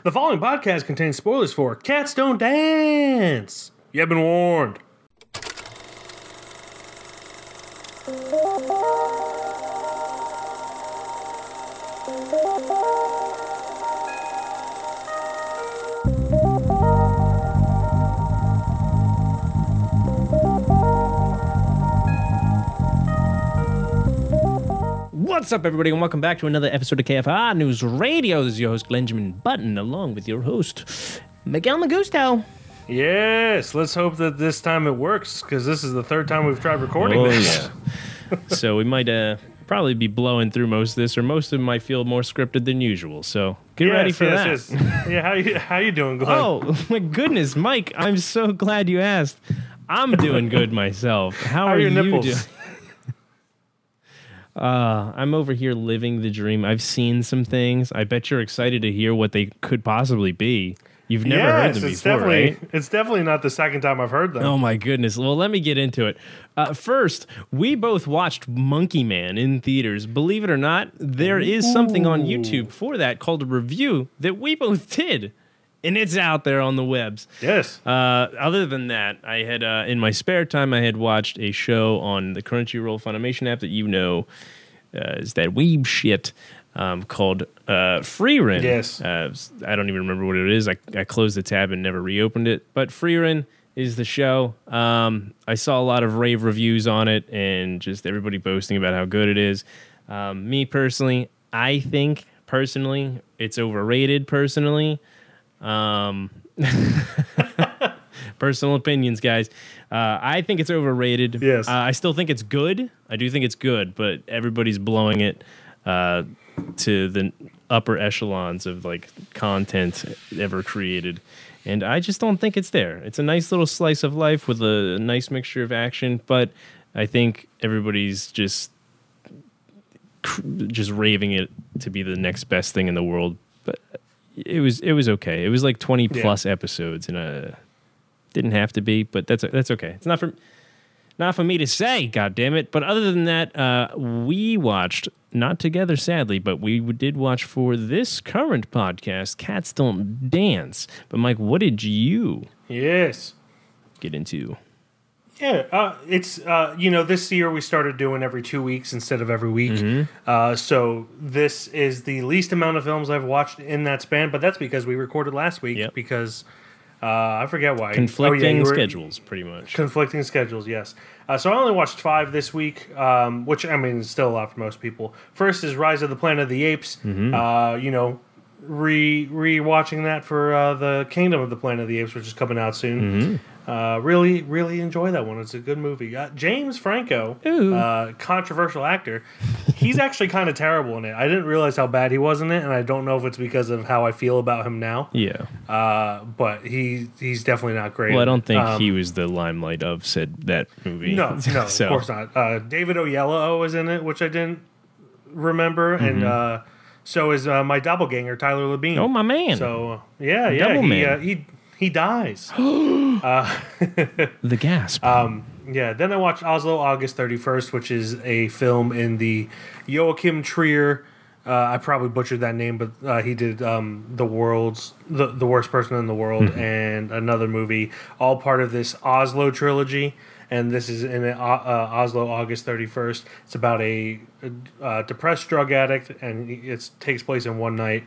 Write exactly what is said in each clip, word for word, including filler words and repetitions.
The following podcast contains spoilers for Cats Don't Dance. You've been warned. What's up, everybody, and welcome back to another episode of K F I News Radio. This is your host, Glenjamin Button, along with your host, Miguel Magusto. Yes, let's hope that this time it works, because this is the third time we've tried recording oh, this. Yeah. So we might uh, probably be blowing through most of this, or most of it might feel more scripted than usual. So get yes, ready for yes, that. Yes. Yeah, how you how you doing, Glenn? Oh, my goodness, Mike, I'm so glad you asked. I'm doing good myself. How, how are, are your you nipples? doing? Uh, I'm over here living the dream. I've seen some things. I bet you're excited to hear what they could possibly be. You've never yes, heard them it's before, definitely, right? It's definitely not the second time I've heard them. Oh, my goodness. Well, let me get into it. Uh, first, we both watched Monkey Man in theaters. Believe it or not, there is something on YouTube for that called a review that we both did. And it's out there on the webs. Yes. Uh, other than that, I had, uh, in my spare time, I had watched a show on the Crunchyroll Funimation app that you know uh, is that weeb shit um, called uh, Frieren. Yes. Uh, I don't even remember what it is. I, I closed the tab and never reopened it. But Frieren is the show. Um, I saw a lot of rave reviews on it and just everybody boasting about how good it is. Um, me personally, I think personally it's overrated personally. Um, personal opinions, guys. Uh, I think it's overrated. Yes. Uh, I still think it's good. I do think it's good, but everybody's blowing it uh, to the upper echelons of like content ever created. And I just don't think it's there. It's a nice little slice of life with a nice mixture of action, but I think everybody's just just raving it to be the next best thing in the world. But It was it was okay. It was like twenty plus yeah. episodes, and uh, didn't have to be, but that's that's okay. It's not for not for me to say. God damn it! But other than that, uh, we watched not together, sadly, but we did watch for this current podcast. Cats Don't Dance. But Mike, what did you yes get into? Yeah, uh, it's, uh, you know, this year we started doing every two weeks instead of every week. Mm-hmm. Uh, so this is the least amount of films I've watched in that span, but that's because we recorded last week yep. because uh, I forget why. Conflicting oh, yeah, schedules, pretty much. Conflicting schedules, yes. Uh, so I only watched five this week, um, which, I mean, is still a lot for most people. First is Rise of the Planet of the Apes. Mm-hmm. Uh, you know, re re-watching that for uh, the Kingdom of the Planet of the Apes, which is coming out soon. Mm-hmm. Uh, really, really enjoy that one. It's a good movie. Uh, James Franco, uh, controversial actor, he's actually kind of terrible in it. I didn't realize how bad he was in it, and I don't know if it's because of how I feel about him now. Yeah. Uh, but he he's definitely not great. Well, I don't think um, he was the limelight of said that movie. No, no, so. Of course not. Uh, David Oyelowo was in it, which I didn't remember, mm-hmm. and uh, so is uh, my doppelganger, Tyler Labine. Oh, my man. So, yeah, yeah. Double he, man. Uh, he He dies. uh, the gasp. Um, yeah, then I watched Oslo August thirty-first, which is a film in the Joachim Trier. Uh, I probably butchered that name, but uh, he did um, the world's the, the worst person in the world mm-hmm. and another movie, all part of this Oslo trilogy. And this is in uh, uh, Oslo August thirty-first. It's about a, a uh, depressed drug addict, and it takes place in one night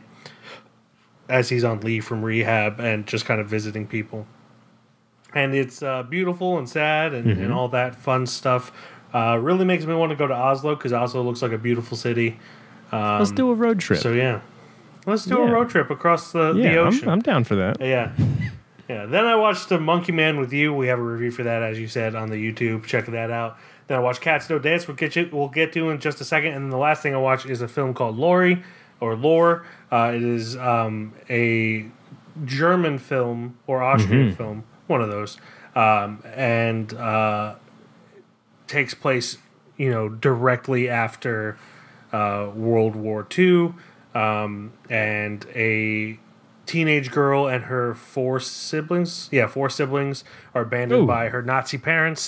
as he's on leave from rehab and just kind of visiting people. And it's uh, beautiful and sad and, mm-hmm. and all that fun stuff. Uh, really makes me want to go to Oslo because Oslo looks like a beautiful city. Um, let's do a road trip. So, yeah. Let's do yeah. a road trip across the, yeah, the ocean. I'm, I'm down for that. Yeah. Yeah. Then I watched The Monkey Man with You. We have a review for that, as you said, on the YouTube. Check that out. Then I watched Cats Don't Dance. We'll get, you, we'll get to in just a second. And then the last thing I watched is a film called Lori. Or Lore. Uh, it is um, a German film or Austrian mm-hmm. film, one of those, um, and uh, takes place, you know, directly after uh, World War Two, um, and a teenage girl and her four siblings, yeah, four siblings are abandoned Ooh. by her Nazi parents,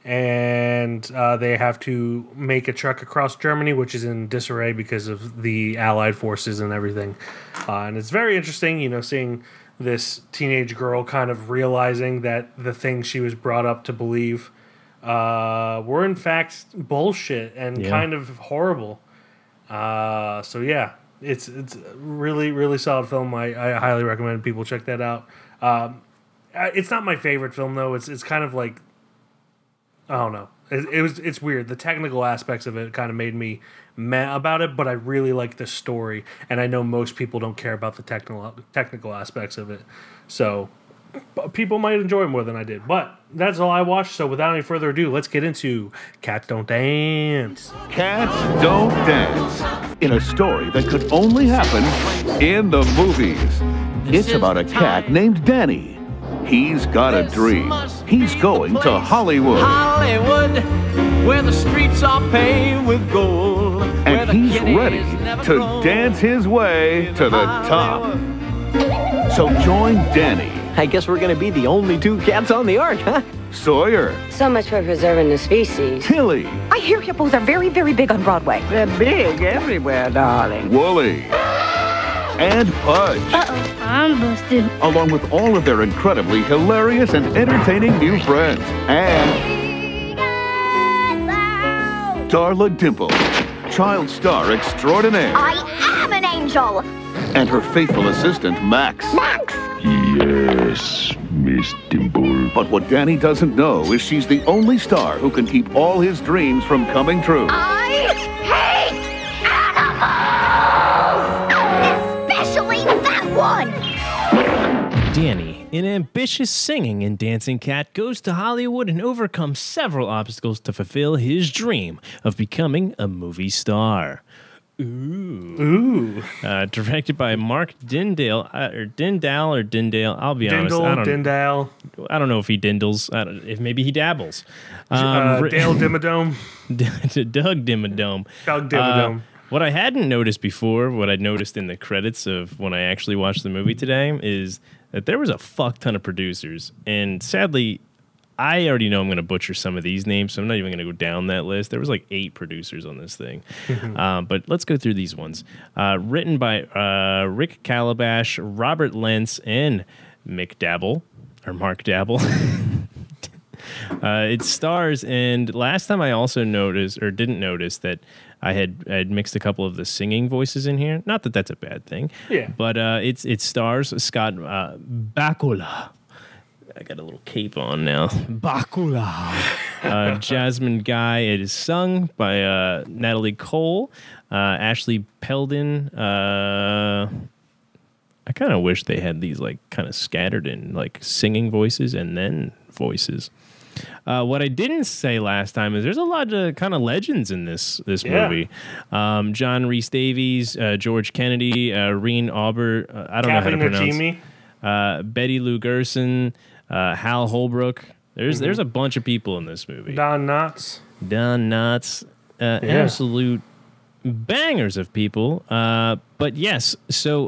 and uh, they have to make a trek across Germany, which is in disarray because of the Allied forces and everything. Uh, and it's very interesting, you know, seeing this teenage girl kind of realizing that the things she was brought up to believe uh, were in fact bullshit and Yeah. kind of horrible. Uh, so yeah, it's it's a really really solid film. I, I highly recommend people check that out. Um, it's not my favorite film though. It's it's kind of like, I don't know. It, it was it's weird. The technical aspects of it kind of made me meh about it, but I really like the story, and I know most people don't care about the technical technical aspects of it. So b- people might enjoy it more than I did. But that's all I watched. So without any further ado, let's get into Cats Don't Dance. Cats Don't Dance, in a story that could only happen in the movies. It's about a cat named Danny. He's got a dream. He's going to Hollywood. Hollywood, where the streets are paved with gold. And he's ready to dance his way to the top. So join Danny, I guess we're gonna be the only two cats on the ark, huh? Sawyer, So much for preserving the species. Tilly, I hear hippos are very, very big on Broadway. They're big everywhere, darling. Wooly, and Pudge. Uh-oh, I'm busted. Along with all of their incredibly hilarious and entertaining new friends. And Darla Dimple, child star extraordinaire. I am an angel. And her faithful assistant, Max. Max. Yes, Miss Dimple. But what Danny doesn't know is she's the only star who can keep all his dreams from coming true. I hate animals. Especially that one. Danny, an ambitious singing and dancing cat, goes to Hollywood and overcomes several obstacles to fulfill his dream of becoming a movie star. Ooh. Ooh. Uh, directed by Mark Dindale, uh, or Dindal, or Dindale. I'll be honest. I Dindle, don't, Dindal, I don't know if he dindles. I don't, if maybe he dabbles. uh, Um, ri- Dale Dimmadome, Doug Dimmadome. Doug Dimmadome. Uh, what I hadn't noticed before, what I noticed in the credits of when I actually watched the movie today, is that there was a fuck ton of producers. And sadly, I already know I'm going to butcher some of these names, so I'm not even going to go down that list. There was like eight producers on this thing. um, but let's go through these ones. Uh, written by uh, Rick Calabash, Robert Lentz, and Mick Dabble, or Mark Dabble. Uh, it stars, and last time I also noticed, or didn't notice, that I had I had mixed a couple of the singing voices in here. Not that that's a bad thing. Yeah. But uh, it's it stars Scott uh, Bakula. I got a little cape on now. Bakula. Uh, Jasmine Guy. It is sung by uh, Natalie Cole, uh, Ashley Peldon. Uh, I kind of wish they had these like kind of scattered in like singing voices and then voices. Uh, what I didn't say last time is there's a lot of kind of legends in this this Yeah. movie. Um, John Rhys Davies, uh, George Kennedy, uh, Reen Auber. Uh, I don't know how to Kathy pronounce. Najimy. Uh, Betty Lou Gerson, uh, Hal Holbrook. There's Mm-hmm. there's a bunch of people in this movie. Don Knotts. Don Knotts, uh, Yeah. absolute bangers of people. Uh, but yes, so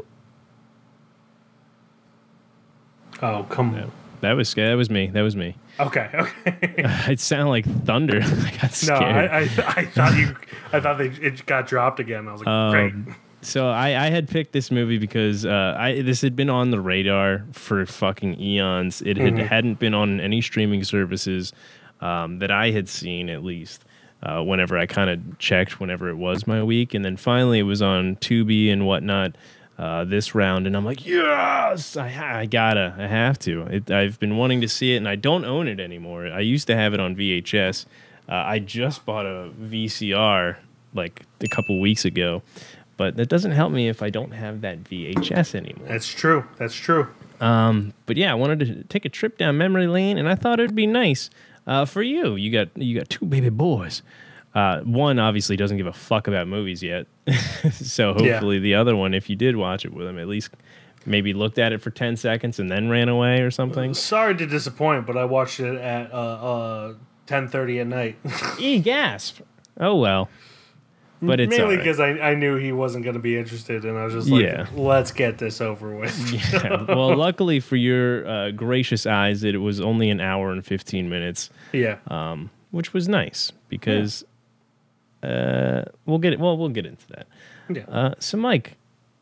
Oh, come on. that was that was me. That was me. Okay, okay. It sounded like thunder. I got No, scared. I, I, I thought you, I thought they, it got dropped again. I was like, Um, great. So I, I had picked this movie because uh, I this had been on the radar for fucking eons. It had, hadn't been on any streaming services um, that I had seen, at least. Uh, whenever I kind of checked, whenever it was my week, and then finally it was on Tubi and whatnot uh, this round, and I'm like, yes, I, ha- I gotta, I have to. It, I've been wanting to see it, and I don't own it anymore. I used to have it on V H S. Uh, I just bought a V C R like a couple weeks ago. But that doesn't help me if I don't have that V H S anymore. That's true. That's true. Um, but yeah, I wanted to take a trip down memory lane, and I thought it'd be nice uh, for you. You got you got two baby boys. Uh, one obviously doesn't give a fuck about movies yet, so hopefully Yeah. the other one, if you did watch it with him, at least maybe looked at it for ten seconds and then ran away or something. Sorry to disappoint, but I watched it at uh, uh, ten thirty at night. E gasp! Oh well. But it's Mainly all right. because I, I knew he wasn't going to be interested, and I was just like, Yeah. let's get this over with. Yeah. Well, luckily for your uh, gracious eyes, that it was only an hour and fifteen minutes. Yeah. Um, which was nice because yeah. uh, we'll get it. Well, we'll get into that. Yeah. Uh, so, Mike,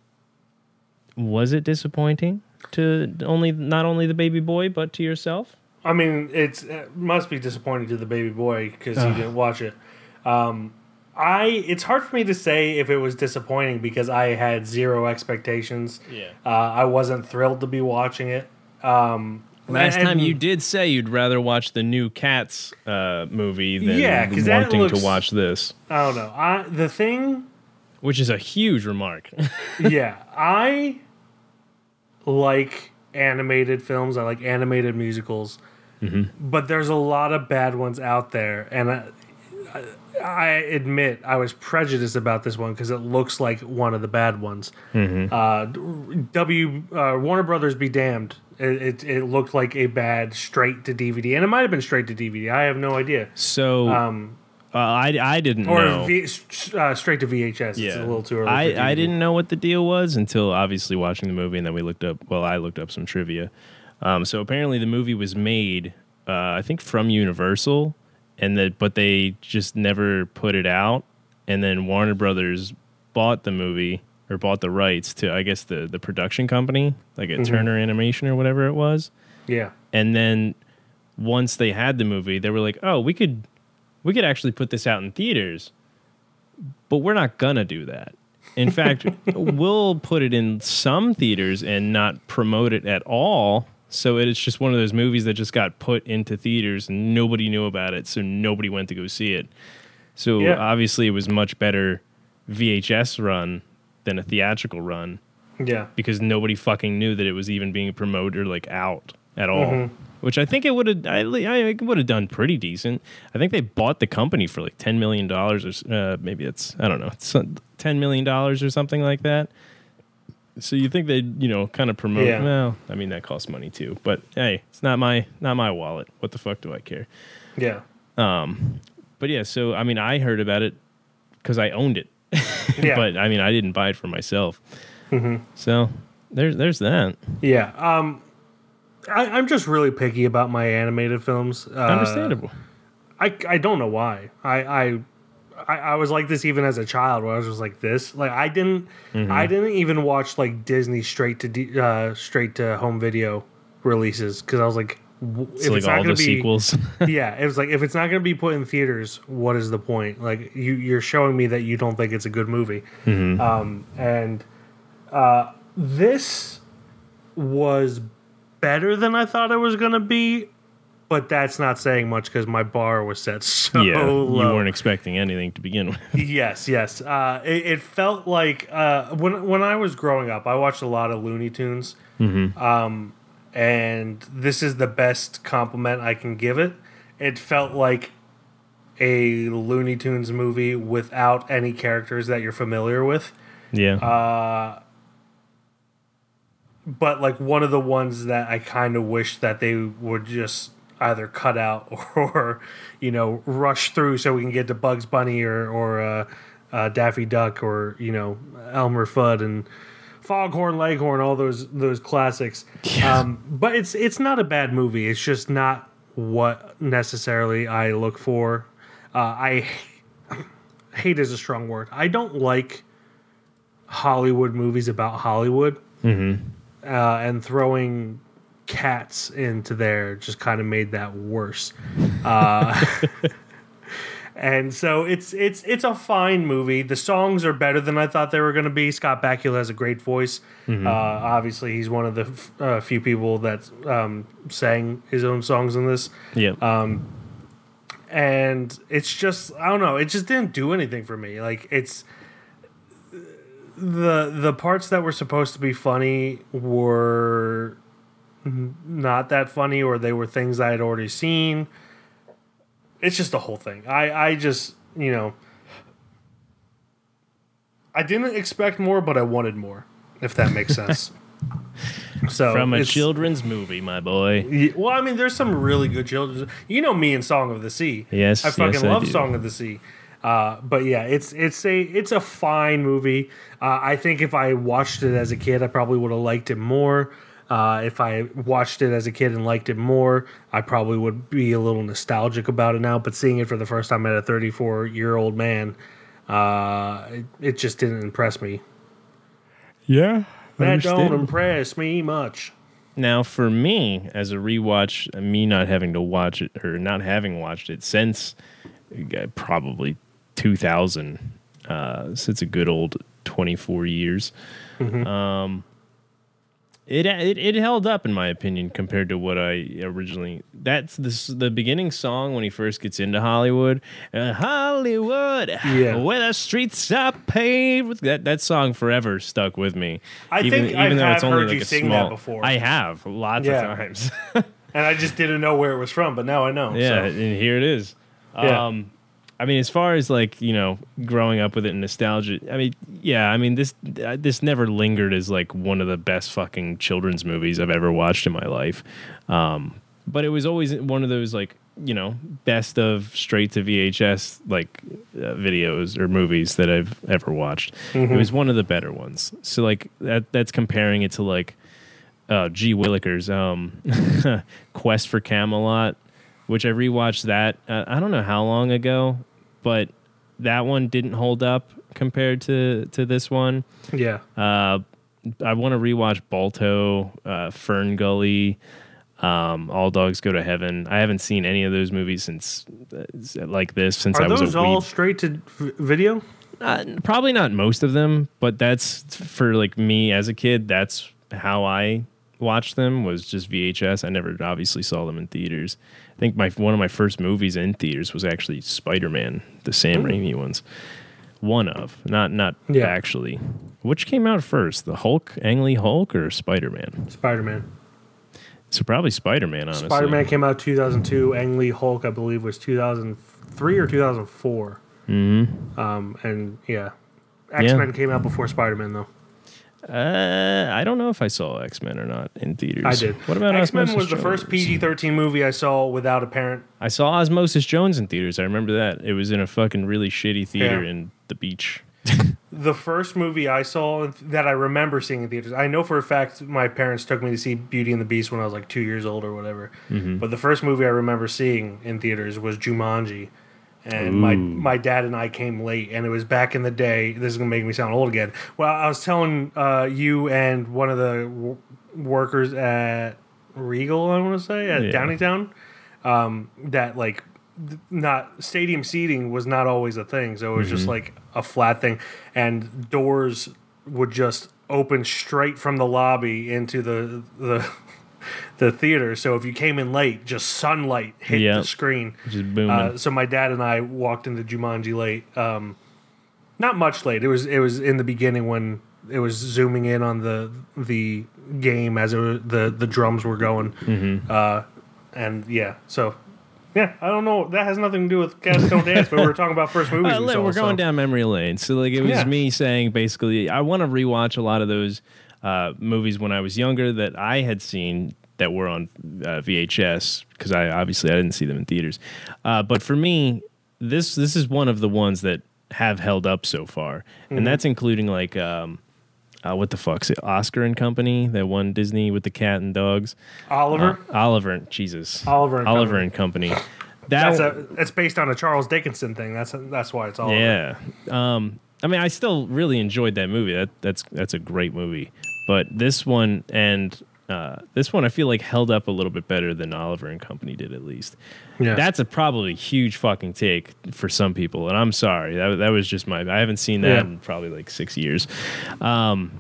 was it disappointing to only not only the baby boy but to yourself? I mean, it's, it must be disappointing to the baby boy because he didn't watch it. Um, I it's hard for me to say if it was disappointing because I had zero expectations. Yeah. Uh, I wasn't thrilled to be watching it. Um, Last and, time you did say you'd rather watch the new Cats uh, movie than yeah, wanting looks, to watch this. I don't know. I, the thing... Which is a huge remark. Yeah. I like animated films. I like animated musicals. Mm-hmm. But there's a lot of bad ones out there. And I, I admit I was prejudiced about this one because it looks like one of the bad ones. Mm-hmm. Uh, W uh, Warner Brothers be damned. It, it it looked like a bad straight to D V D, and it might have been straight to D V D. I have no idea. So um, uh, I I didn't or know. v, uh, straight to V H S. Yeah. It's a little too early. I for D V D. I didn't know what the deal was until obviously watching the movie, and then we looked up. Well, I looked up some trivia. Um, so apparently the movie was made, uh, I think, from Universal, and that but they just never put it out, and then Warner Brothers bought the movie. Or bought the rights to, I guess, the, the production company, like a mm-hmm. Turner Animation or whatever it was. Yeah. And then once they had the movie, they were like, "Oh, we could, we could actually put this out in theaters, but we're not gonna do that. In fact, we'll put it in some theaters and not promote it at all. So it's just one of those movies that just got put into theaters and nobody knew about it, so nobody went to go see it. So yeah. Obviously, it was much better V H S run." Than a theatrical run. Yeah. Because nobody fucking knew that it was even being promoted or like out at all. Mm-hmm. Which I think it would have I, I would have done pretty decent. I think they bought the company for like ten million dollars or uh, maybe it's I don't know, it's ten million dollars or something like that. So you think they'd, you know, kind of promote yeah. well, I mean that costs money too. But hey, it's not my not my wallet. What the fuck do I care? Yeah. Um but yeah, so I mean I heard about it because I owned it. Yeah. But I mean, I didn't buy it for myself, mm-hmm. so there's there's that. Yeah, um, I, I'm just really picky about my animated films. Uh, Understandable. I, I don't know why. I, I I I was like this even as a child, where I was just like this. Like I didn't mm-hmm. I didn't even watch like Disney straight to D, uh, straight to home video releases because I was like. If so like it's not all gonna the be, sequels. Yeah, it was like if it's not going to be put in theaters, what is the point? Like you, you're showing me that you don't think it's a good movie. Mm-hmm. Um, and uh, this was better than I thought it was going to be, but that's not saying much because my bar was set so yeah, low. You weren't expecting anything to begin with. yes, yes. Uh, it, it felt like uh, when when I was growing up, I watched a lot of Looney Tunes. Mm-hmm. Um, And this is the best compliment I can give it. It felt like a Looney Tunes movie without any characters that you're familiar with. Yeah. Uh, but like one of the ones that I kind of wish that they would just either cut out or, you know, rush through so we can get to Bugs Bunny or, or uh, uh, Daffy Duck or, you know, Elmer Fudd and Foghorn Leghorn, all those those classics. Yeah. Um, but it's it's not a bad movie. It's just not what necessarily I look for. Uh, I hate is a strong word. I don't like Hollywood movies about Hollywood. Mm-hmm. Uh, and throwing cats into there just kind of made that worse. Uh, And so it's it's it's a fine movie. The songs are better than I thought they were going to be. Scott Bakula has a great voice. Mm-hmm. Uh, obviously, he's one of the f- uh, few people that um, sang his own songs in this. Yeah. Um, and it's just I don't know. It just didn't do anything for me. Like it's the the parts that were supposed to be funny were not that funny, or they were things I had already seen. It's just the whole thing. I, I just, you know, I didn't expect more, but I wanted more, if that makes sense. So from a children's movie, my boy. Yeah, well, I mean, there's some really good children's. You know me and Song of the Sea. Yes, I fucking yes, love I do. Song of the Sea. Uh, but yeah, it's it's a it's a fine movie. Uh, I think if I watched it as a kid, I probably would have liked it more. Uh, if I watched it as a kid and liked it more, I probably would be a little nostalgic about it now. But seeing it for the first time at a thirty-four-year-old man, uh, it, it just didn't impress me. Yeah. That don't impress me much. Now, for me, as a rewatch, me not having to watch it or not having watched it since uh, probably two thousand, uh, so it's a good old twenty-four years. Mm-hmm. Um, it, it it held up in my opinion compared to what I originally. That's the the beginning song when he first gets into Hollywood. Uh, Hollywood, yeah. where the streets are paved with that. That song forever stuck with me. I even, think even I though have it's only heard like you a sing small, that before. I have lots Yeah. of times. And I just didn't know where it was from, but now I know. Yeah, so. and here it is. Yeah. Um, I mean, as far as like, you know, growing up with it and nostalgia, I mean, yeah, I mean, this uh, this never lingered as like one of the best fucking children's movies I've ever watched in my life. Um, but it was always one of those like, you know, best of straight to V H S like uh, videos or movies that I've ever watched. Mm-hmm. It was one of the better ones. So like that that's comparing it to like uh, G. Willikers, um, Quest for Camelot, which I rewatched that, uh, I don't know how long ago, but that one didn't hold up compared to, to this one. Yeah. Uh, I want to rewatch Balto, uh, Fern Gully, um, All Dogs Go to Heaven. I haven't seen any of those movies since, uh, like this, since Are I was those a all weeb. straight to v- video? Uh, probably not most of them, but that's for like me as a kid. That's how I watched them, was just V H S. I never obviously saw them in theaters. I think my one of my first movies in theaters was actually Spider-Man, the Sam Ooh. Raimi ones. One of, not not Yeah. actually. Which came out first, the Hulk, Ang Lee Hulk, or Spider-Man? Spider-Man. So probably Spider-Man, honestly. Spider-Man came out two thousand two. Ang Lee Hulk, I believe, was two thousand three or two thousand four. Mm-hmm. Um, and yeah, X-Men Yeah. came out before Spider-Man, though. Uh, I don't know if I saw X-Men or not in theaters. I did. What about X-Men Osmosis was the Jones? first P G thirteen movie I saw without a parent. I saw Osmosis Jones in theaters. I remember that. It was in a fucking really shitty theater Yeah. in the beach. The first movie I saw that I remember seeing in theaters, I know for a fact my parents took me to see Beauty and the Beast when I was like two years old or whatever. Mm-hmm. But the first movie I remember seeing in theaters was Jumanji. And my, my dad and I came late, and it was back in the day. This is going to make me sound old again. Well, I was telling uh, you and one of the w- workers at Regal, I want to say, at Yeah. Downingtown, um, that like th- not stadium seating was not always a thing. So it was just like a flat thing, and doors would just open straight from the lobby into the the the theater. So if you came in late, just sunlight hit Yep. the screen. Just booming. Uh, so my dad and I walked into Jumanji late. Um, not much late. It was it was in the beginning when it was zooming in on the the game as it was, the the drums were going. Mm-hmm. Uh, and yeah, so yeah, I don't know. That has nothing to do with Cats Don't Dance, but we were talking about first movies. Uh, we look, saw, we're going so. down memory lane. So like it was Yeah. me saying basically I want to rewatch a lot of those uh, movies when I was younger that I had seen that were on uh, V H S, because I obviously I didn't see them in theaters. Uh, but for me, this this is one of the ones that have held up so far, Mm-hmm. and that's including like um, uh, what the fuck's it? Oscar and Company that won Disney with the cat and dogs. Oliver. Uh, Oliver, Jesus, Oliver and Oliver Company. and Company. That That's a. It's based on a Charles Dickinson thing. That's that's why it's Oliver. Yeah. Um, I mean, I still really enjoyed that movie. That that's that's a great movie. But this one and uh, this one, I feel like held up a little bit better than Oliver and Company did, at least. Yeah. That's a probably huge fucking take for some people, and I'm sorry. That that was just my. I haven't seen that Yeah. in probably like six years. Um,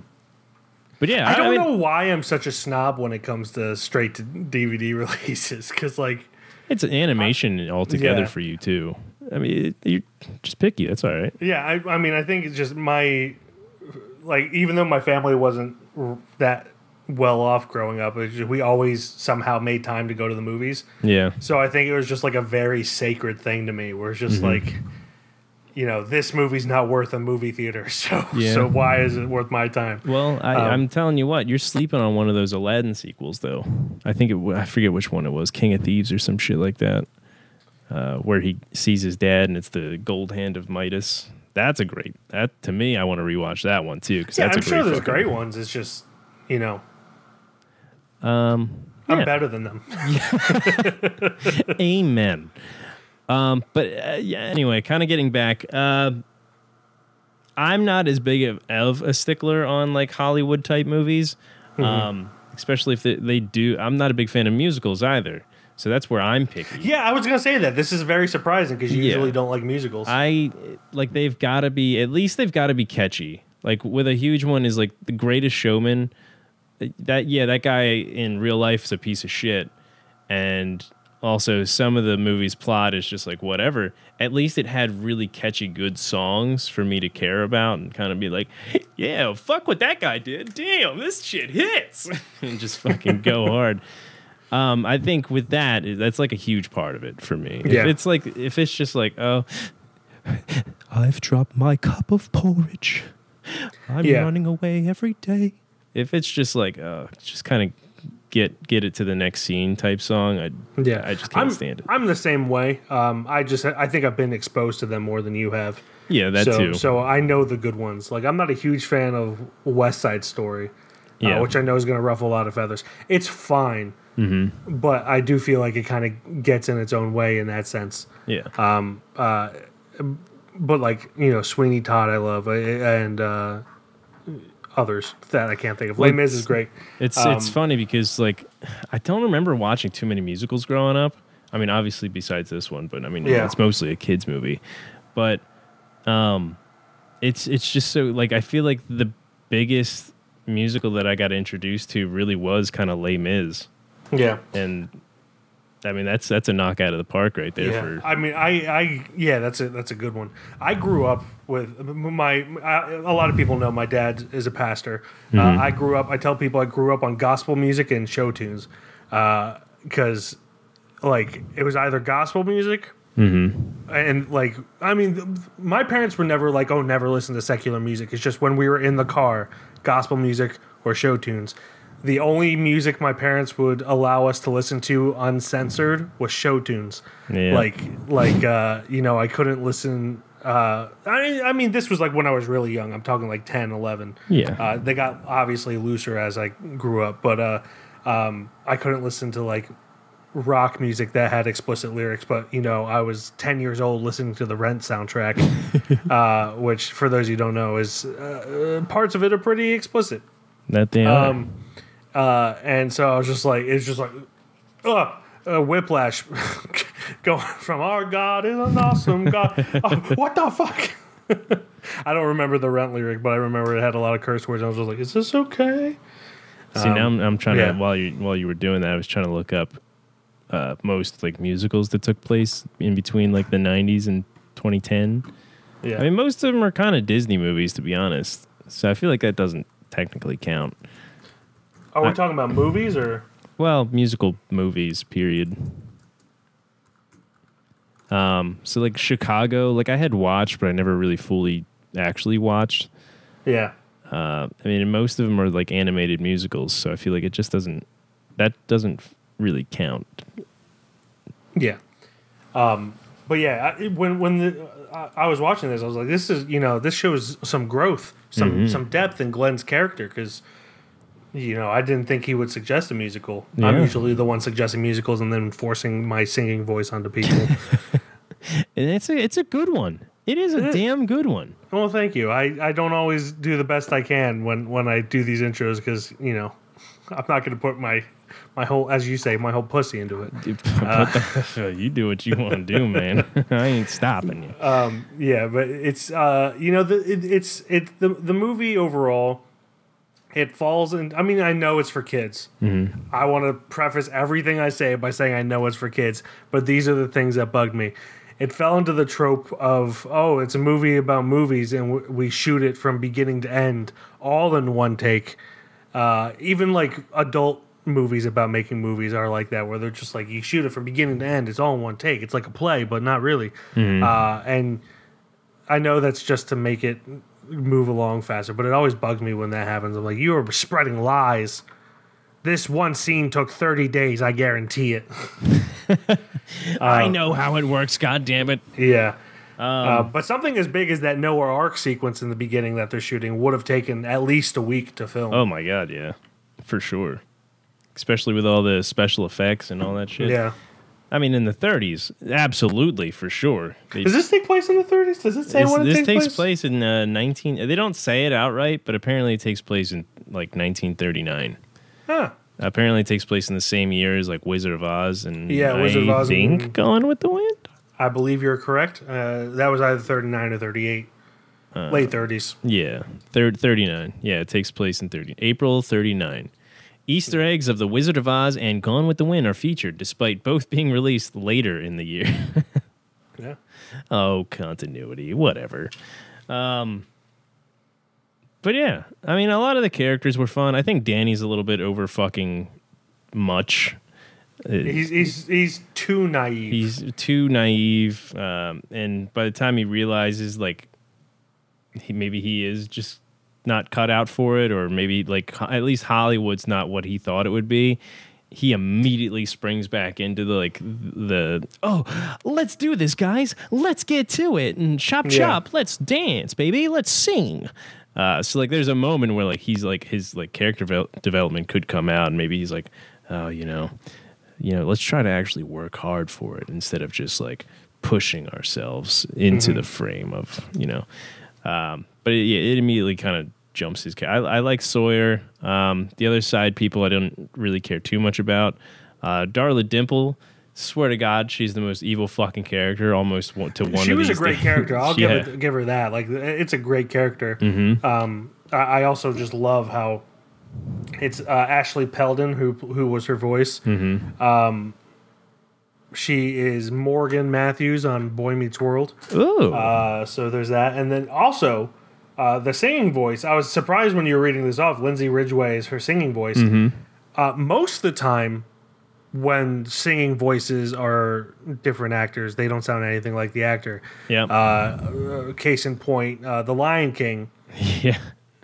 but yeah, I don't mean, know why I'm such a snob when it comes to straight to D V D releases, because like. it's an animation altogether yeah. for you too. I mean, it, you're just picky. That's all right. Yeah, I, I mean, I think it's just my, like, even though my family wasn't r- that well off growing up, it's just, we always somehow made time to go to the movies. Yeah. So I think it was just like a very sacred thing to me, where it's just Mm-hmm. like, you know, this movie's not worth a movie theater, so Yeah. so why is it worth my time? Well, I, Um, I'm telling you what, you're sleeping on one of those Aladdin sequels, though. I think it, w- I forget which one it was, King of Thieves or some shit like that, uh, where he sees his dad and it's the gold hand of Midas. That's a great. That to me, I want to rewatch that one too, because Yeah, that's I'm a great sure there's fucking- great ones. It's just, you know, Um, I'm yeah. better than them. Amen. Um, but uh, yeah, anyway, kind of getting back. Uh, I'm not as big of, of a stickler on like Hollywood type movies, mm-hmm. um, especially if they, they do. I'm not a big fan of musicals either, so that's where I'm picky. Yeah, I was gonna say that. This is very surprising because you Yeah. usually don't like musicals. I like they've got to be at least they've got to be catchy. Like with a huge one is like The Greatest Showman. That yeah, that guy in real life is a piece of shit, and also some of the movie's plot is just like whatever. At least it had really catchy, good songs for me to care about and kind of be like, yeah, fuck what that guy did. Damn, this shit hits, and just fucking go hard. Um, I think with that, that's like a huge part of it for me. Yeah. If it's like if it's just like, oh, I've dropped my cup of porridge. I'm Yeah. running away every day. If it's just like, uh, just kind of get get it to the next scene type song, I yeah, I just can't I'm, stand it. I'm the same way. Um, I just I think I've been exposed to them more than you have. Yeah, that so, too. So I know the good ones. Like I'm not a huge fan of West Side Story, Yeah. uh, which I know is going to ruffle a lot of feathers. It's fine, Mm-hmm. but I do feel like it kind of gets in its own way in that sense. Yeah. Um, uh, but like you know, Sweeney Todd, I love, uh, and uh, others that I can't think of. Les Mis is great. It's Um, it's funny because like I don't remember watching too many musicals growing up. I mean, obviously besides this one, but I mean, Yeah. it's mostly a kids movie. But um, it's it's just so like I feel like the biggest musical that I got introduced to really was kind of Les Mis, Yeah. and I mean that's that's a knockout of the park right there. Yeah, For I mean, I, I, yeah, that's a that's a good one. I grew up with my. I, a lot of people know my dad is a pastor. Uh, I grew up. I tell people I grew up on gospel music and show tunes, because, like, it was either gospel music, and like, I mean, th- my parents were never like, oh, never listen to secular music. It's just when we were in the car, gospel music or show tunes. The only music my parents would allow us to listen to uncensored was show tunes. Yeah. Like, like uh, you know, I couldn't listen. Uh, I, I mean, this was like when I was really young. I'm talking like ten, eleven. Yeah. Uh, they got obviously looser as I grew up, but uh, um, I couldn't listen to like rock music that had explicit lyrics. But, you know, I was ten years old listening to the Rent soundtrack, uh, which, for those you don't know, is uh, parts of it are pretty explicit. that they are. Um, uh, and so I was just like, it's just like, ugh, uh, whiplash, going from our God is an awesome God. Oh, what the fuck? I don't remember the Rent lyric, but I remember it had a lot of curse words. I was just like, is this okay? See, now I'm, I'm trying yeah. to while you while you were doing that, I was trying to look up uh, most like musicals that took place in between like the nineties and twenty ten. Yeah. I mean, most of them are kind of Disney movies, to be honest. So I feel like that doesn't technically count. Are we I- talking about movies or? Well, musical movies, period. Um, so like Chicago, like I had watched, but I never really fully actually watched. Yeah. Uh, I mean, most of them are like animated musicals, so I feel like it just doesn't. That doesn't really count. Yeah. Um, but yeah, I, when when the, I, I was watching this, I was like, this is, you know, this shows some growth, some Mm-hmm. some depth in Glenn's character, because, you know, I didn't think he would suggest a musical. Yeah. I'm usually the one suggesting musicals and then forcing my singing voice onto people. And it's a it's a good one. It is a It is. damn good one. Well, thank you. I, I don't always do the best I can when, when I do these intros because, you know, I'm not going to put my my whole, as you say, my whole pussy into it. Dude, put the- you do what you want to do, man. I ain't stopping you. Yeah, but it's uh, you know, the it, it's it the the movie overall, it falls in. I mean, I know it's for kids. Mm-hmm. I want to preface everything I say by saying I know it's for kids, but these are the things that bug me. It fell into the trope of, oh, it's a movie about movies, and w- we shoot it from beginning to end, all in one take. Uh, even like adult movies about making movies are like that, where they're just like, you shoot it from beginning to end, it's all in one take. It's like a play, but not really. Uh, and I know that's just to make it move along faster, but it always bugs me when that happens. I'm like, you are spreading lies. This one scene took thirty days, I guarantee it. I know how it works. God damn it! Yeah. uh, but something as big as that Noah Ark sequence in the beginning that they're shooting would have taken at least a week to film. Oh my god, yeah, for sure. especially with all the special effects and all that shit. Yeah. I mean, in the thirties, absolutely, for sure. They, Does this take place in the thirties? Does it say this, when it this takes, takes place? place in uh, nineteen. They don't say it outright, but apparently it takes place in like nineteen thirty-nine. Huh. Apparently it takes place in the same year as like Wizard of Oz and Yeah, Wizard of I Oz think and- Gone with the Wind. I believe you're correct. Uh, that was either thirty-nine or thirty-eight. Uh, Late thirties. Yeah, third thirty-nine. Yeah, it takes place in thirty April thirty-nine. Easter eggs of The Wizard of Oz and Gone with the Wind are featured, despite both being released later in the year. Yeah. Oh, continuity, whatever. Um, but yeah, I mean, a lot of the characters were fun. I think Danny's a little bit over fucking much. He's he's he's too naive. He's too naive, um, and by the time he realizes, like, he maybe he is just not cut out for it, or maybe like at least Hollywood's not what he thought it would be. He immediately springs back into the like the oh, let's do this, guys. Let's get to it and chop Yeah. chop. Let's dance, baby. Let's sing. Uh, so like, there's a moment where like he's like his like character vel- development could come out, and maybe he's like, oh, you know, you know, let's try to actually work hard for it instead of just like pushing ourselves into Mm-hmm. the frame of, you know. Um, but it, yeah, it immediately kind of jumps his. Ca- I, I like Sawyer. Um, the other side people I don't really care too much about. Uh, Darla Dimple. Swear to God, she's the most evil fucking character. Almost one- to one. She of was a these great days. character. I'll give Yeah. it, give her that. Like, it's a great character. Mm-hmm. Um, I, I also just love how it's uh, Ashley Peldon who who was her voice. Mm-hmm. Um, she is Morgan Matthews on Boy Meets World. Ooh. Uh, so there's that, and then also uh, the singing voice. I was surprised when you were reading this off. Lindsay Ridgway is her singing voice. Mm-hmm. Uh, most of the time, when singing voices are different actors, they don't sound anything like the actor. yeah. Uh, case in point, uh, The Lion King. yeah.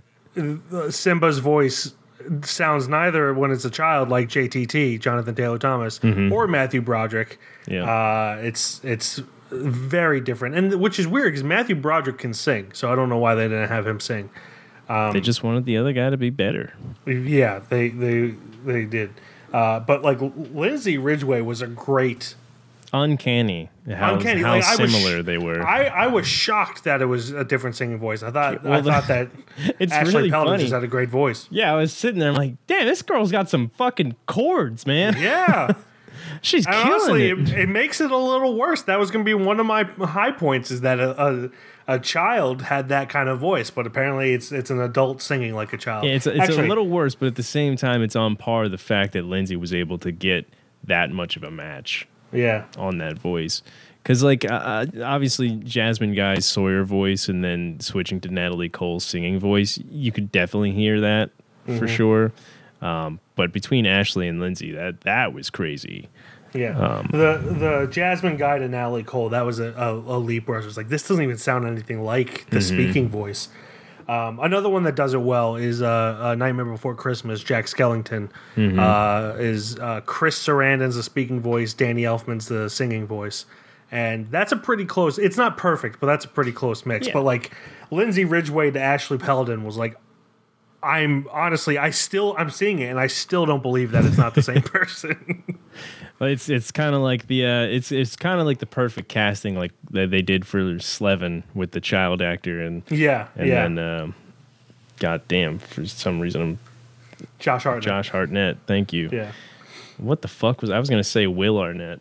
Simba's voice sounds neither when it's a child like J T T, Jonathan Taylor Thomas, Mm-hmm. or Matthew Broderick. Yeah. Uh, it's it's very different, and which is weird because Matthew Broderick can sing, so I don't know why they didn't have him sing. Um, they just wanted the other guy to be better. Yeah, they they they did, uh, but like Lindsay Ridgway was a great. Uncanny how, Uncanny. how Like, I was similar sh- they were. I, I was shocked that it was a different singing voice. I thought Well, I the- thought that it's Ashley really Peldon funny. just had a great voice. Yeah, I was sitting there. I'm like, damn, this girl's got some fucking chords, man. Yeah. She's And killing honestly, it. it. it makes it a little worse. That was going to be one of my high points is that a, a a child had that kind of voice, but apparently it's it's an adult singing like a child. Yeah, it's it's Actually, a little worse, but at the same time, it's on par the fact that Lindsay was able to get that much of a match yeah. on that voice. Because, like, uh, obviously, Jasmine Guy's Sawyer voice and then switching to Natalie Cole's singing voice, you could definitely hear that for Mm-hmm. sure. Um, but between Ashley and Lindsay, that that was crazy. Yeah. Um, the the Jasmine Guy to Natalie Cole, that was a, a, a leap where I was like, this doesn't even sound anything like the Mm-hmm. speaking voice. Um, another one that does it well is uh, uh, Nightmare Before Christmas. Jack Skellington Mm-hmm. uh, is uh, Chris Sarandon's the speaking voice. Danny Elfman's the singing voice, and that's a pretty close. It's not perfect, but that's a pretty close mix. Yeah. But like Lindsay Ridgway to Ashley Peldon was like, I'm honestly, I still, I'm seeing it, and I still don't believe that it's not the same person. But it's it's kind of like the uh, it's it's kind of like the perfect casting like that they did for Slevin with the child actor and yeah, and yeah. then um, God damn, for some reason I'm Josh Hartnett. Josh Hartnett. Thank you. Yeah. What the fuck was I was gonna say? Will Arnett.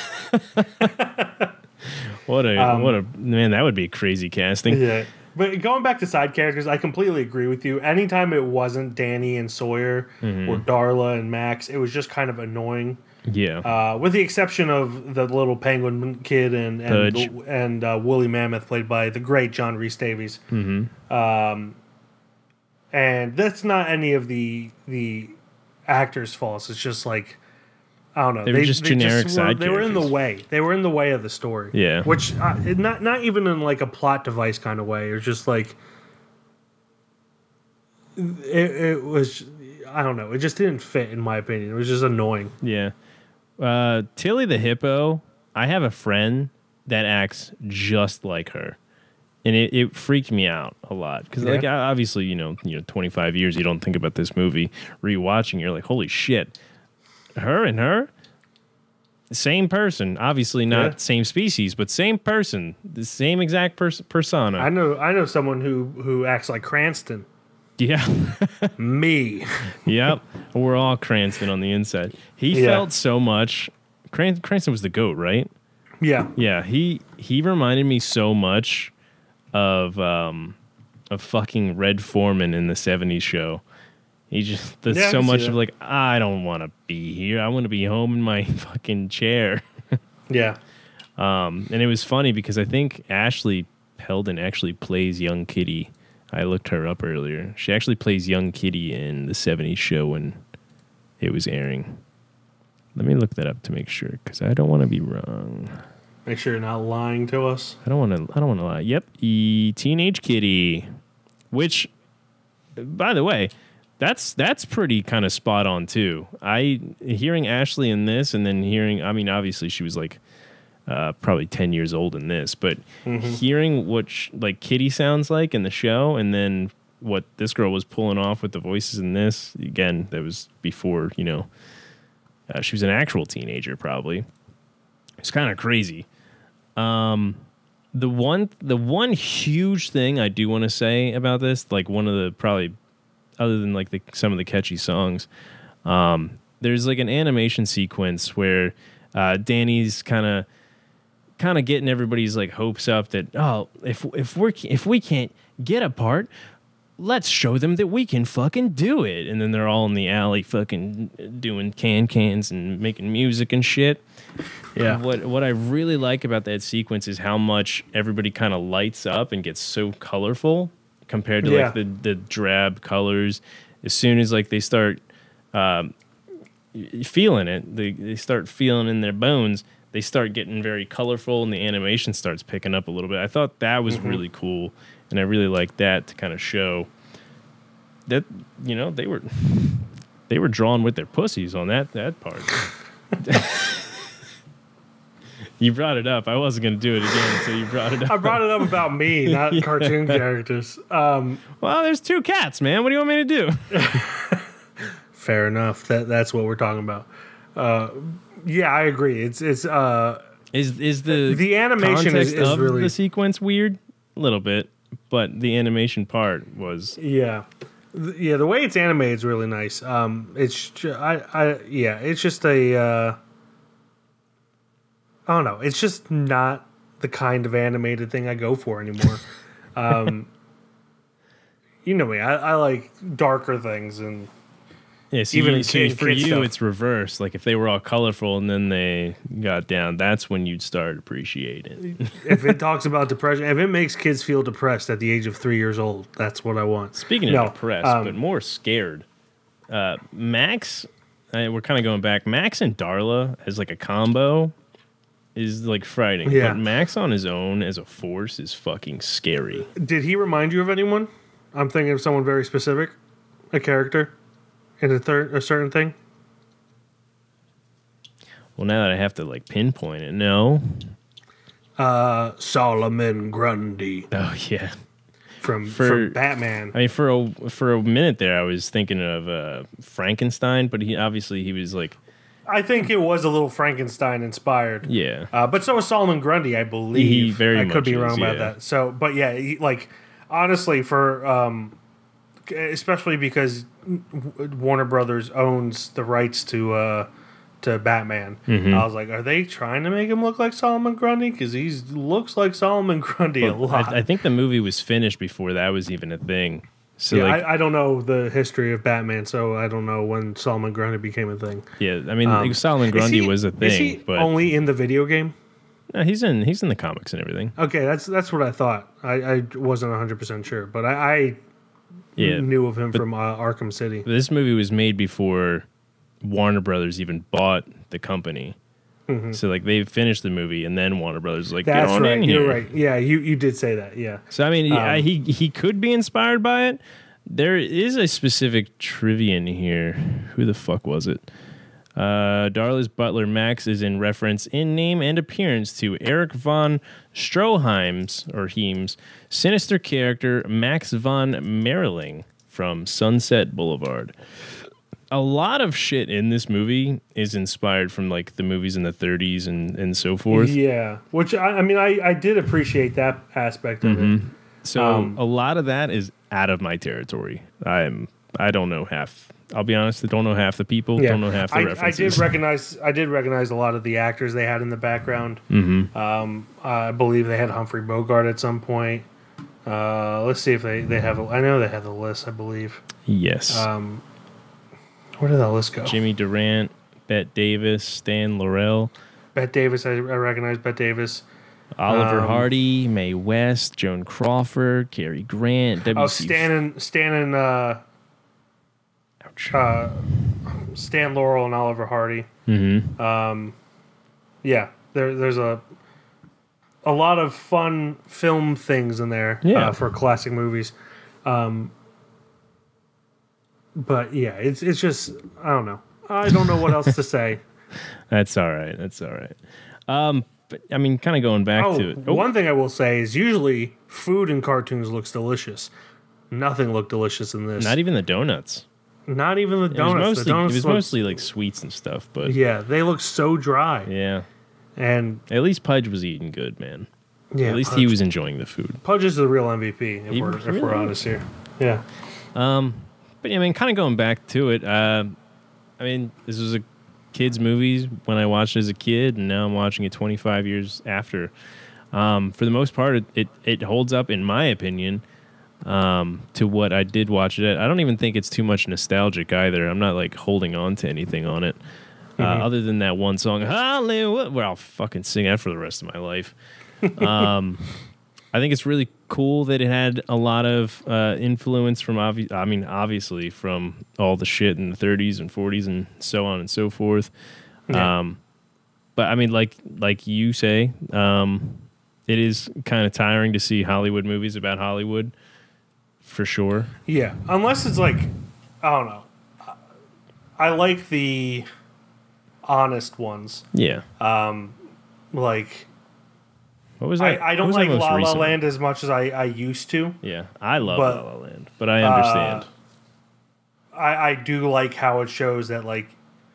What a Um, what a man! That would be crazy casting. Yeah. But going back to side characters, I completely agree with you. Anytime it wasn't Danny and Sawyer Mm-hmm. or Darla and Max, it was just kind of annoying. Yeah. Uh, with the exception of the little penguin kid and and, Pudge. and uh, Woolly Mammoth, played by the great John Rhys Davies. Mm-hmm. Um, and that's not any of the the actors' faults. It's just like I don't know. They were just generic were, side They were in the characters. way. They were in the way of the story. Yeah. Which uh, it- not not even in like a plot device kind of way. It was just like it, it was. I don't know. It just didn't fit, in my opinion. It was just annoying. Yeah. Uh, Tilly the hippo. I have a friend that acts just like her, and it, it freaked me out a lot because, like, Yeah. obviously, you know, you know, twenty-five years, you don't think about this movie. Rewatching, you're like, holy shit. her and her, same person. Obviously not Yeah. same species, but same person. The same exact pers- persona. I know I know someone who who acts like Cranston. Yeah. Me. Yep. We're all Cranston on the inside. He Yeah. felt so much. Cran- Cranston was the GOAT, right? Yeah. Yeah. He he reminded me so much of um of fucking Red Foreman in the seventies show. He just there's Yeah, I so can see much that. of like, I don't want to be here. I want to be home in my fucking chair. Yeah. Um, and it was funny because I think Ashley Peldon actually plays young Kitty. I looked her up earlier. She actually plays young Kitty in the seventies show when it was airing. Let me look that up to make sure because I don't want to be wrong. Make sure you're not lying to us. I don't want to. I don't want to lie. Yep, e Teenage Kitty, which, by the way, that's that's pretty kind of spot on too. I hearing Ashley in this, and then hearing. I mean, obviously she was like uh, probably ten years old in this, but Mm-hmm. hearing what sh- like Kitty sounds like in the show, and then what this girl was pulling off with the voices in this. Again, that was before you know uh, she was an actual teenager, probably. It's kind of crazy. Um, the one the one huge thing I do want to say about this, like one of the probably other than like the some of the catchy songs, um, there's like an animation sequence where uh, Danny's kind of kind of getting everybody's like hopes up that oh if if we're if we can't get apart, let's show them that we can fucking do it. And then they're all in the alley fucking doing can cans and making music and shit. Yeah. What what I really like about that sequence is how much everybody kind of lights up and gets so colorful compared to Yeah. like the, the drab colors. As soon as like they start um, y- feeling it, they, they start feeling in their bones, they start getting very colorful and the animation starts picking up a little bit. I thought that was Mm-hmm. really cool. And I really like that to kind of show that, you know, they were they were drawn with their pussies on that that part. You brought it up. I wasn't going to do it again until you brought it up. I brought it up about me, not cartoon characters. Um, Well, there's two cats, man. What do you want me to do? fair enough. That that's what we're talking about. Uh, yeah, I agree. It's it's uh, Is is the The animation is- context is of really- the sequence weird? A little bit, but the animation part was yeah, Th- yeah. The way it's animated is really nice. Um, it's ju- I I yeah. It's just a uh, I don't know. It's just not the kind of animated thing I go for anymore. um, you know me. I, I like darker things and. yeah. So, Even you, so kid- for kid you, stuff. it's reversed. Like if they were all colorful and then they got down, that's when you'd start appreciating it. If it talks about depression, if it makes kids feel depressed at the age of three years old, that's what I want. Speaking No, of depressed, um, but more scared, uh, Max. Uh, we're kind of going back. Max and Darla as like a combo is like frightening. Yeah. But Max on his own as a force is fucking scary. Did he remind you of anyone? I'm thinking of someone very specific, a character, in a third, a certain thing. Well, now that I have to like pinpoint it, no. Uh, Solomon Grundy Oh yeah. from For- from Batman. I mean, for a for a minute there, I was thinking of uh, Frankenstein, but he obviously he was like, I think it was a little Frankenstein inspired. yeah, Uh, but so was Solomon Grundy, I believe. He very I could much be is, wrong about yeah. that. So, but yeah, he, like honestly, for um, especially because Warner Brothers owns the rights to uh, to Batman, Mm-hmm. I was like, are they trying to make him look like Solomon Grundy? Because he looks like Solomon Grundy a But lot. I, I think the movie was finished before that was even a thing. So yeah, like, I, I don't know the history of Batman, so I don't know when Solomon Grundy became a thing. yeah, I mean, Um, Solomon is Grundy he- was a Is thing, he but only in the video game? no, he's in he's in the comics and everything. Okay, that's that's what I thought. I, I wasn't one hundred percent sure, but I, I Yeah, knew of him from uh, Arkham City. this movie was made before Warner Brothers even bought the company. So like they finished the movie and then Warner Brothers was like, Mm-hmm. That's get on right. in You're here. right. Yeah, you, you did say that. Yeah. So I mean, Um, yeah, he he could be inspired by it. There is a specific trivia in here. Who the fuck was it? Uh, Darla's butler Max is in reference in name and appearance to Eric von Stroheim's or Heim's sinister character Max von Merling from Sunset Boulevard. a lot of shit in this movie is inspired from like the movies in the thirties and, and so forth. Yeah, which I, I mean, I, I did appreciate that aspect of Mm-hmm. it. So Um, a lot of that is out of my territory. I'm I don't know half. I'll be honest, I don't know half the people. Yeah, Don't know half the I, I references. did recognize. I did recognize a lot of the actors they had in the background. Mm-hmm. Um, I believe they had Humphrey Bogart at some point. Uh, let's see if they they have. A, I know they have the list. I believe. Yes. Um, where did that list go? Jimmy Durant, Bette Davis, Stan Laurel, Bette Davis. I, I recognize Bette Davis. Oliver Um, Hardy, Mae West, Joan Crawford, Cary Grant, W. Oh, C. Stan and Stan and uh, Ouch. uh, Stan Laurel and Oliver Hardy. Mm-hmm. Um, yeah, there, there's a a lot of fun film things in there Yeah. uh, for classic movies. Um, but yeah, it's it's just I don't know. I don't know what else to say. That's all right. That's all right. Um, but I mean, kind of going back Oh, to it. one thing I will say is usually food in cartoons looks delicious. Nothing looked delicious in this. Not even the donuts. Not even the It was donuts. mostly, the donuts it was looked- mostly like sweets and stuff, but yeah, they look so dry. yeah. And At least Pudge was eating good, man. yeah, At least Pudge, he was enjoying the food. Pudge is the real M V P. If He we're if really we're is. honest here. Yeah. Um, but yeah, I mean, kind of going back to it. Uh, I mean, this was a kids' movie when I watched it as a kid, and now I'm watching it twenty-five years after. Um, for the most part, it, it, it holds up, in my opinion, um, to what I did watch it at. I don't even think it's too much nostalgic either. I'm not like holding on to anything on it, uh, other than that one song, Hollywood, where I'll fucking sing that for the rest of my life. Um, I think it's really cool that it had a lot of uh, influence from, obvi- I mean, obviously from all the shit in the thirties and forties and so on and so forth. Yeah. Um, but I mean, like like you say, um, it is kind of tiring to see Hollywood movies about Hollywood, for sure. Yeah, unless it's like, I don't know. I like the honest ones. Yeah. Like, What was that? I, I what don't was that like most La La recent one? Land as much as I, I used to. Yeah, I love but, La La Land, but I understand. I, I do like how it shows that, like,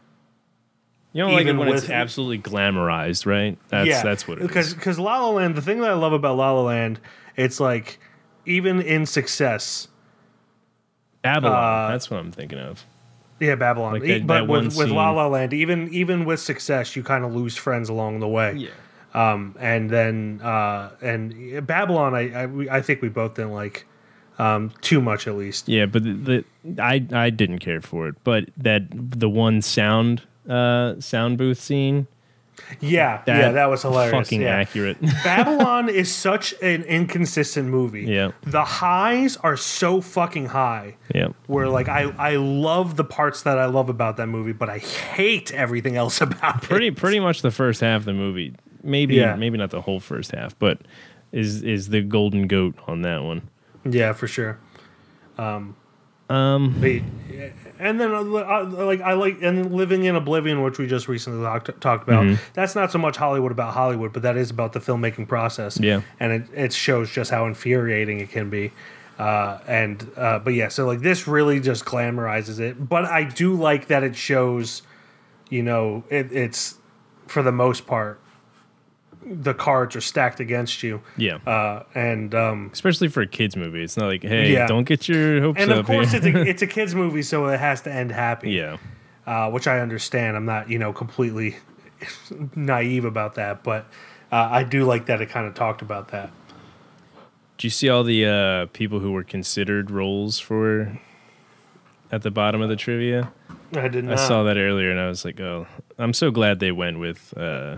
you don't like it even when it's with- absolutely glamorized, right? That's yeah, that's what it because, is. Because La La Land, the thing that I love about La La Land, it's like, even in success, Babylon. uh, that's what I'm thinking of. yeah, Babylon. Like E- that- but that with, one with La scene. La Land, even even with success, you kind of lose friends along the way. Yeah. Um, and then uh, and Babylon, I I, we, I think we both didn't like um, too much, at least. Yeah, but the, the I I didn't care for it, but that the one sound uh sound booth scene, Yeah, that yeah, that was hilarious. fucking yeah. accurate. Babylon is such an inconsistent movie. Yeah. The highs are so fucking high. Yeah. Where like I, I love the parts that I love about that movie, but I hate everything else about Pretty it. pretty much the first half of the movie. Maybe Yeah. maybe not the whole first half, but is is the golden goat on that one. Yeah, for sure. Um, Um but, and then uh, uh, like I like and Living in Oblivion, which we just recently talked talked about. Mm-hmm. That's not so much Hollywood about Hollywood, but that is about the filmmaking process. Yeah. and it, it shows just how infuriating it can be. Uh, and uh, but yeah, so like this really just glamorizes it. But I do like that it shows, you know, it, it's for the most part, the cards are stacked against you. yeah. Uh, and um, Especially for a kids movie. It's not like, hey, Yeah. don't get your hopes and up of course here. it's a, it's a kids movie, so it has to end happy. yeah. uh, which I understand. I'm not, you know, completely naive about that, but uh, I do like that it kind of talked about that. Did you see all the uh, people who were considered roles for at the bottom of the trivia? I did not. I saw that earlier, and I was like, "Oh, I'm so glad they went with uh,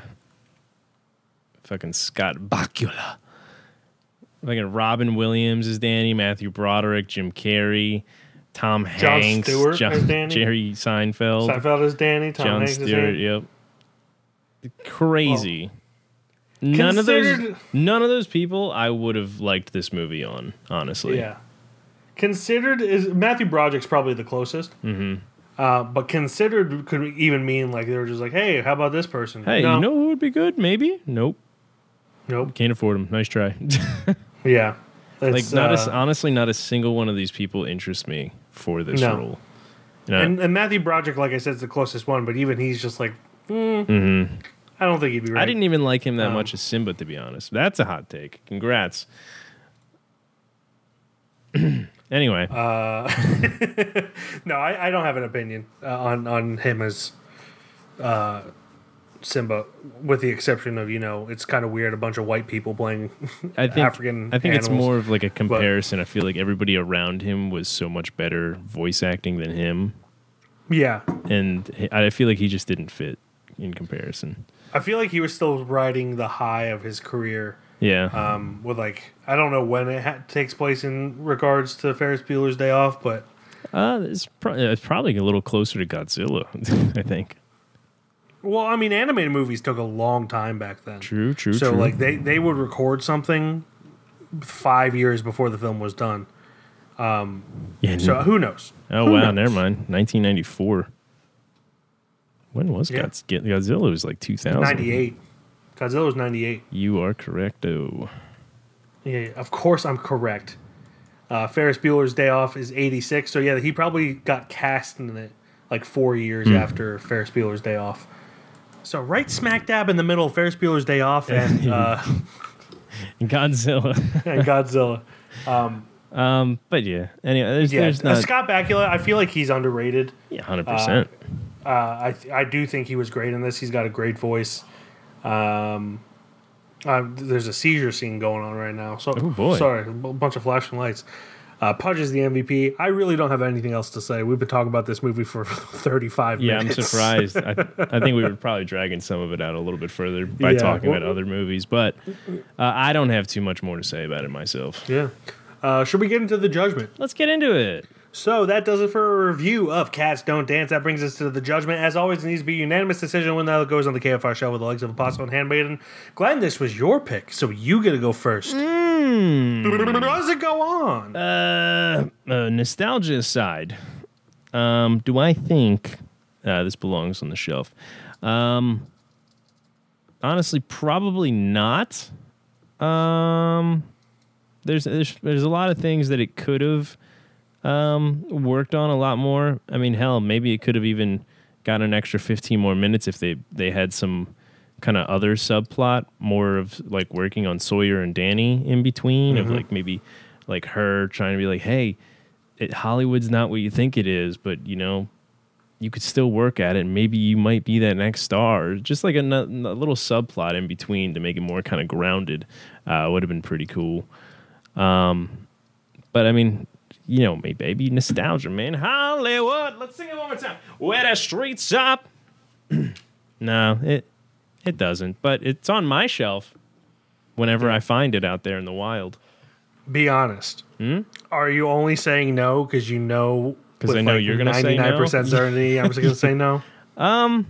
fucking Scott Bakula." Fucking Robin Williams is Danny, Matthew Broderick, Jim Carrey, Tom Jon Hanks, Stewart John- as Danny? Jerry Seinfeld, Seinfeld is Danny. Tom Jon Hanks is Stewart. Danny. Yep, crazy. none of considered- those, none of those people, I would have liked this movie on. Honestly, Yeah. Considered is Matthew Broderick's probably the closest. Mm-hmm. Uh, but considered could even mean like they were just like, hey, how about this person? Hey, No. you know who would be good? Maybe. Nope. Nope. Can't afford them. Nice try. Yeah. like It's, not uh, as honestly, not a single one of these people interests me for this No. role. You know? And, and Matthew Broderick, like I said, is the closest one, but even he's just like, mm, mm-hmm. I don't think he'd be right. I didn't even like him that Um, much as Simba, to be honest. That's a hot take. Congrats. Anyway. Uh, no, I, I don't have an opinion uh, on, on him as uh, Simba, with the exception of, you know, it's kind of weird, a bunch of white people playing I think, African I think animals. it's more of like a comparison. I feel like everybody around him was so much better voice acting than him. Yeah. And I feel like he just didn't fit in comparison. I feel like he was still riding the high of his career. Yeah. Um, with like, I don't know when it ha- takes place in regards to Ferris Bueller's Day Off, but Uh, it's, pro- it's probably a little closer to Godzilla, I think. well, I mean, animated movies took a long time back then. True, true, so true. like they they would record something five years before the film was done. Um, Yeah, so n- who knows? Oh, Who wow, knows? never mind. nineteen ninety-four. When was Yeah. Godz- Godzilla? Was like two thousand. ninety-eight. Godzilla was ninety-eight. You are correct, oh. Yeah, yeah, of course I'm correct. Uh, Ferris Bueller's Day Off is eighty-six. So yeah, he probably got cast in it like four years Hmm. after Ferris Bueller's Day Off. So right smack dab in the middle of Ferris Bueller's Day Off and uh, Godzilla. and Godzilla. Um, um, but yeah, anyway, there's, yeah, there's uh, not... Scott Bakula. I feel like he's underrated. Yeah, one hundred percent. Uh, I th- I do think he was great in this. He's got a great voice. Um, uh, there's a seizure scene going on right now. So Oh, boy. sorry, a b- bunch of flashing lights. Uh, Pudge is the M V P. I really don't have anything else to say. We've been talking about this movie for thirty-five Yeah, minutes. I'm surprised. I, I think we were probably dragging some of it out a little bit further by Yeah, talking well- about other movies, but uh, I don't have too much more to say about it myself. Yeah. Uh, should we get into the judgment? Let's get into it. So that does it for a review of Cats Don't Dance. That brings us to the judgment. As always, it needs to be a unanimous decision when that goes on the K F R show with the legs of Apostle and Handmaiden. Glenn, this was your pick, so you get to go first. Mm. How does it go on? Uh, uh, nostalgia aside, um, do I think uh, this belongs on the shelf? Um, honestly, probably not. Um, there's there's there's a lot of things that it could have um, worked on a lot more. I mean, hell, maybe it could have even got an extra fifteen more minutes if they they had some kind of other subplot, more of like working on Sawyer and Danny in between, Mm-hmm. of like maybe like her trying to be like, hey, it, Hollywood's not what you think it is, but you know, you could still work at it and maybe you might be that next star. Just like a, n- a little subplot in between to make it more kind of grounded uh, would have been pretty cool. Um, but I mean, you know me, baby, nostalgia, man. Hollywood, let's sing it one more time. Where the streets up. No, it it doesn't, but it's on my shelf whenever I find it out there in the wild. Be honest. Hmm? Are you only saying no because you know? 'Cause with I know like you're gonna say no? ninety-nine percent certainty, I'm just going to say no. Um,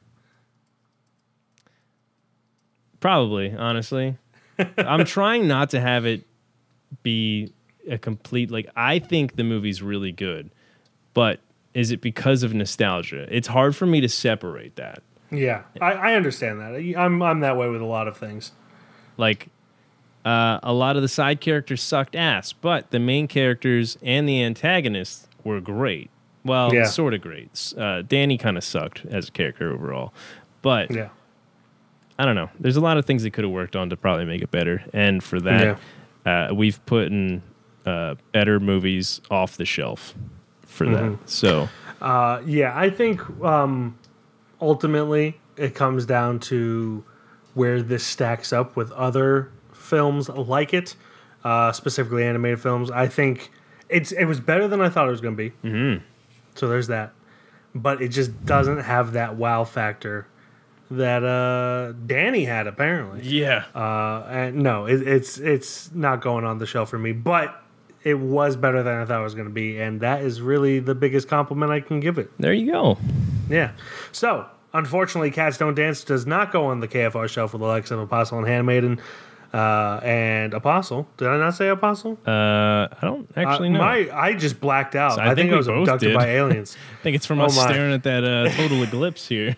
probably, honestly. I'm trying not to have it be a complete, like, I think the movie's really good, but is it because of nostalgia? It's hard for me to separate that. Yeah, I, I understand that. I'm I'm that way with a lot of things. Like, uh, a lot of the side characters sucked ass, but the main characters and the antagonists were great. Well, Yeah. sort of great. Uh, Danny kind of sucked as a character overall, but Yeah. I don't know. There's a lot of things they could have worked on to probably make it better, and for that, uh, we've put in uh, better movies off the shelf for Mm-hmm. that. So, Uh, yeah, I think um, ultimately it comes down to where this stacks up with other films like it, uh, specifically animated films. I think it's it was better than I thought it was going to be. Mm-hmm. So there's that, but it just doesn't have that wow factor that uh, Danny had apparently. yeah. Uh, and no, it, it's it's not going on the shelf for me, but it was better than I thought it was going to be, and that is really the biggest compliment I can give it. There you go. Yeah. So, unfortunately, Cats Don't Dance does not go on the K F R shelf with the likes of Apostle and Handmaiden. Uh, and Apostle. Did I not say Apostle? Uh, I don't actually uh, know. My, I just blacked out. So I I, think think we I was both abducted did. by aliens. I think it's from Oh us my. staring at that uh, total eclipse here.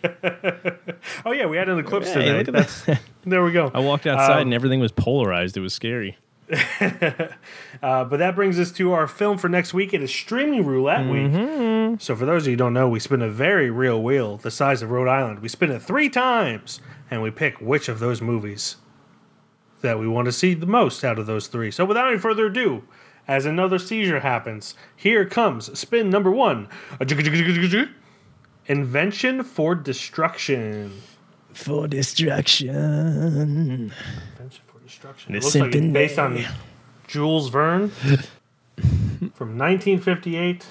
Oh, yeah, we had an eclipse Hey, today. look at That's, there we go. I walked outside Um, and everything was polarized. It was scary. uh, but that brings us to our film for next week. It is Streaming Roulette Mm-hmm. Week. So for those of you who don't know, we spin a very real wheel the size of Rhode Island. We spin it three times, and we pick which of those movies that we want to see the most out of those three. So without any further ado, as another seizure happens, here comes spin number one. Invention for Destruction. For destruction. Invention for Destruction. The It looks like it's Symphony. based on Jules Verne from nineteen fifty-eight.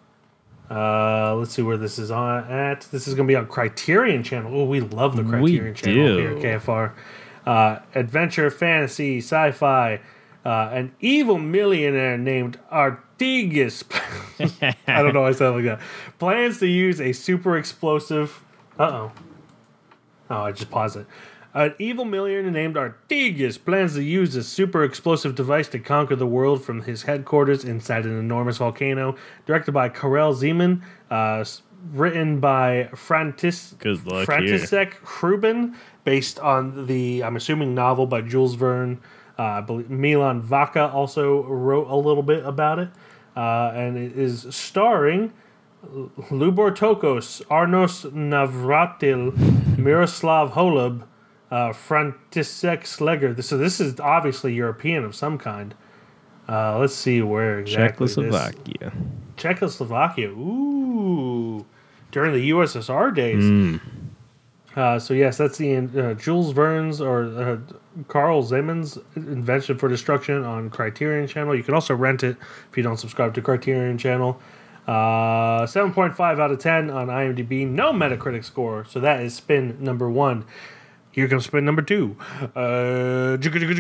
Uh, let's see where this is on at. This is going to be on Criterion Channel. Oh, we love the Criterion We Channel do. here at K F R. Uh, adventure, fantasy, sci-fi. Uh, an evil millionaire named Artigas. I don't know why I said it like that. Plans to use a super explosive. Uh oh. Oh, I just paused it. An evil millionaire named Artigas plans to use a super explosive device to conquer the world from his headquarters inside an enormous volcano. Directed by Karel Zeman. Uh, s- written by Frantis- Good luck here. František Hrubin. Based on the, I'm assuming, novel by Jules Verne. Uh, I believe Milan Vaca also wrote a little bit about it. Uh, and it is starring Lubor Tokos, Arnos Navratil, Miroslav Holub, uh, František Sleger. So this is obviously European of some kind. Uh, let's see where exactly. this- Czechoslovakia. Czechoslovakia. Ooh. During the U S S R days. Uh, so yes, that's the uh, Jules Verne's or uh, Carl Zeman's Invention for Destruction on Criterion Channel. You can also rent it if you don't subscribe to Criterion Channel. Uh, seven point five out of ten on IMDb. No Metacritic score. So that is spin number one. Here comes spin number two. Uh,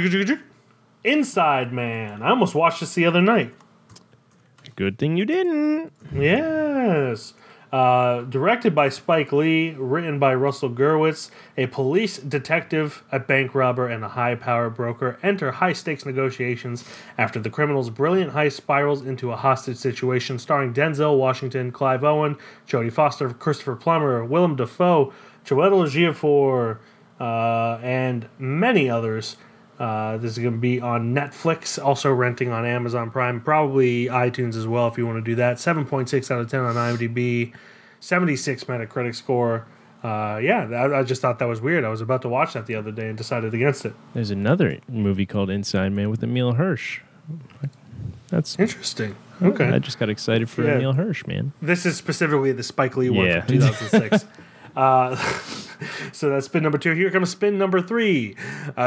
Inside Man. I almost watched this the other night. Good thing you didn't. Yes. Uh, directed by Spike Lee, written by Russell Gurwitz, a police detective, a bank robber, and a high-power broker enter high-stakes negotiations after the criminal's brilliant heist spirals into a hostage situation, starring Denzel Washington, Clive Owen, Jodie Foster, Christopher Plummer, Willem Dafoe, Chiwetel Ejiofor, uh, and many others. Uh, this is going to be on Netflix, also renting on Amazon Prime, probably iTunes as well if you want to do that. seven point six out of ten on IMDb, seventy-six Metacritic score. Uh, yeah, I, I just thought that was weird. I was about to watch that the other day and decided against it. There's another movie called Inside Man with Emil Hirsch. That's Interesting. Okay. I just got excited for Yeah. Emil Hirsch, man. This is specifically the Spike Lee one Yeah. from two thousand six. uh, so that's spin number two. Here comes spin number three. Uh,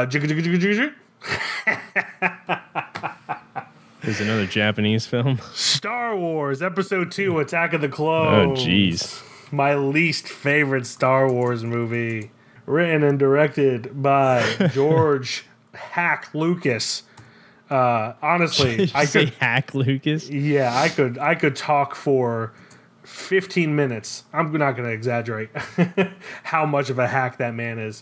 There's another Japanese film. Star Wars Episode two, Attack of the Oh, Clones. jeez. My least favorite Star Wars movie. Written and directed by George Hack Lucas. Uh, honestly, Did you I say could, Hack Lucas? yeah, I could, I could talk for fifteen minutes. I'm not going to exaggerate how much of a hack that man is.